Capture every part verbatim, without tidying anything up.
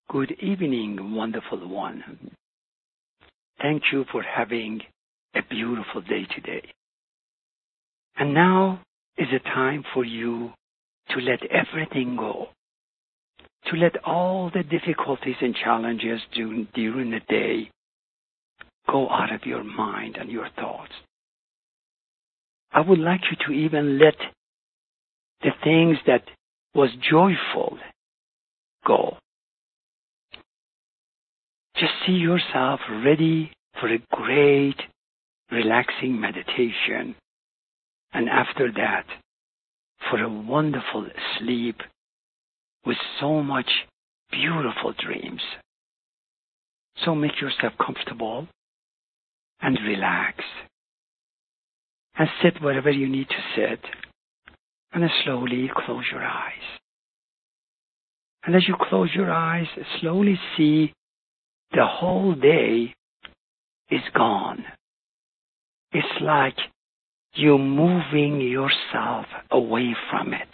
Good evening, wonderful one. Thank you for having a beautiful day today. And now is a time for you to let everything go, to let all the difficulties and challenges during, during the day go out of your mind and your thoughts. I would like you to even let the things that was joyful go. Just see yourself ready for a great, relaxing meditation. And after that, for a wonderful sleep with so much beautiful dreams. So make yourself comfortable and relax. And sit wherever you need to sit. And slowly close your eyes. And as you close your eyes, slowly see the whole day is gone. It's like you're moving yourself away from it.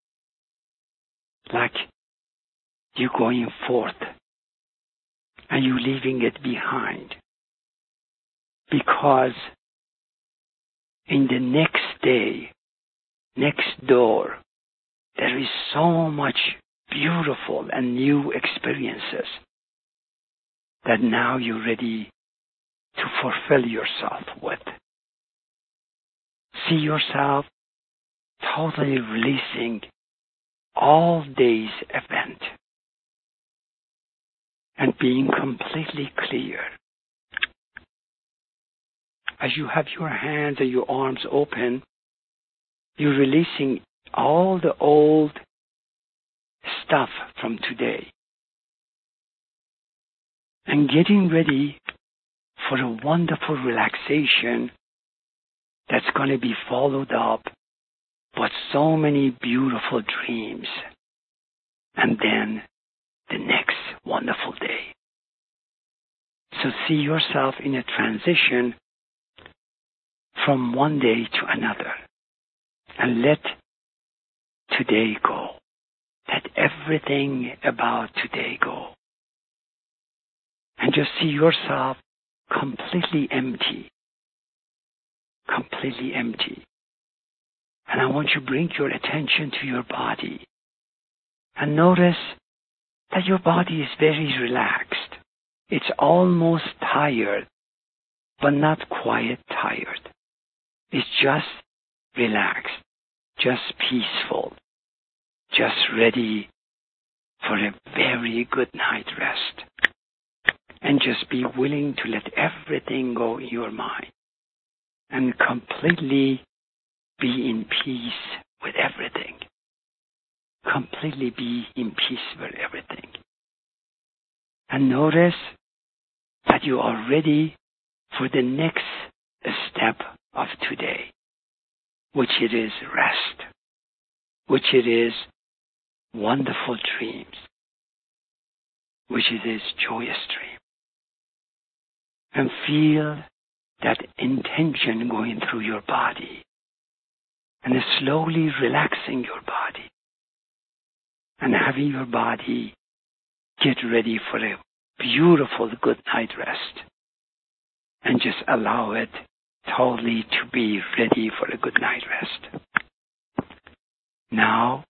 Like you're going forth and you're leaving it behind. Because in the next day, next door, there is so much beautiful and new experiences that now you're ready to fulfill yourself with. See yourself totally releasing all day's event and being completely clear. As you have your hands and your arms open, you're releasing all the old stuff from today and getting ready for a wonderful relaxation that's going to be followed up by so many beautiful dreams and then the next wonderful day. So see yourself in a transition from one day to another and let today go. Let everything about today go. And just see yourself completely empty. Completely empty. And I want you to bring your attention to your body. And notice that your body is very relaxed. It's almost tired, but not quite tired. It's just relaxed, just peaceful, just ready for a very good night rest. And just be willing to let everything go in your mind and completely be in peace with everything. Completely be in peace with everything. And notice that you are ready for the next step of today, which it is rest, which it is wonderful dreams, which it is joyous dream. And feel that intention going through your body and slowly relaxing your body and having your body get ready for a beautiful good night rest and just allow it totally to be ready for a good night rest. Now,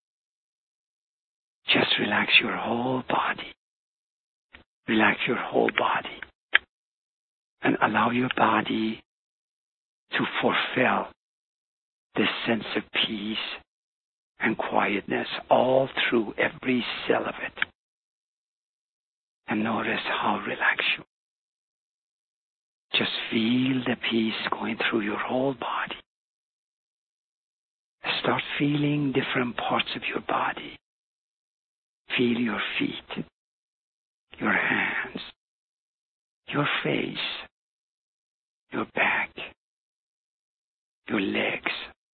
just relax your whole body. Relax your whole body. And allow your body to fulfill this sense of peace and quietness all through every cell of it. And notice how relaxed you are. Just feel the peace going through your whole body. Start feeling different parts of your body. Feel your feet, your hands, your face, your back, your legs,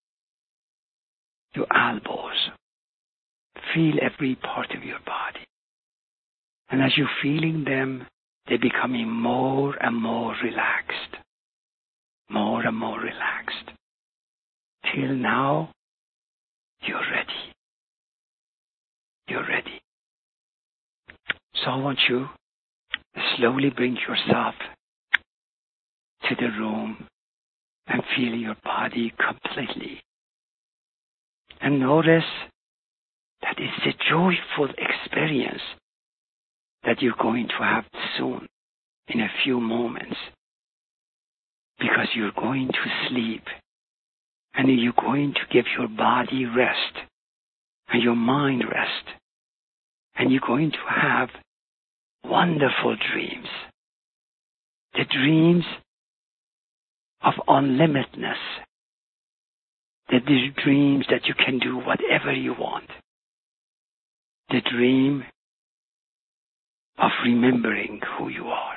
your elbows. Feel every part of your body. And as you're feeling them, they're becoming more and more relaxed. More and more relaxed. Till now, you're ready. You're ready. So I want you to slowly bring yourself to the room and feel your body completely. And notice that it's a joyful experience that you're going to have soon, in a few moments, because you're going to sleep and you're going to give your body rest and your mind rest, and you're going to have wonderful dreams, the dreams of unlimitedness, the dreams that you can do whatever you want, the dream of remembering who you are.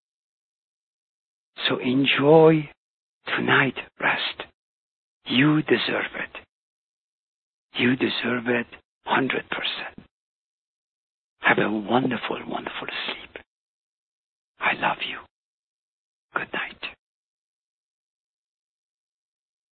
So enjoy tonight rest. You deserve it. You deserve it one hundred percent. Have a wonderful, wonderful sleep. I love you.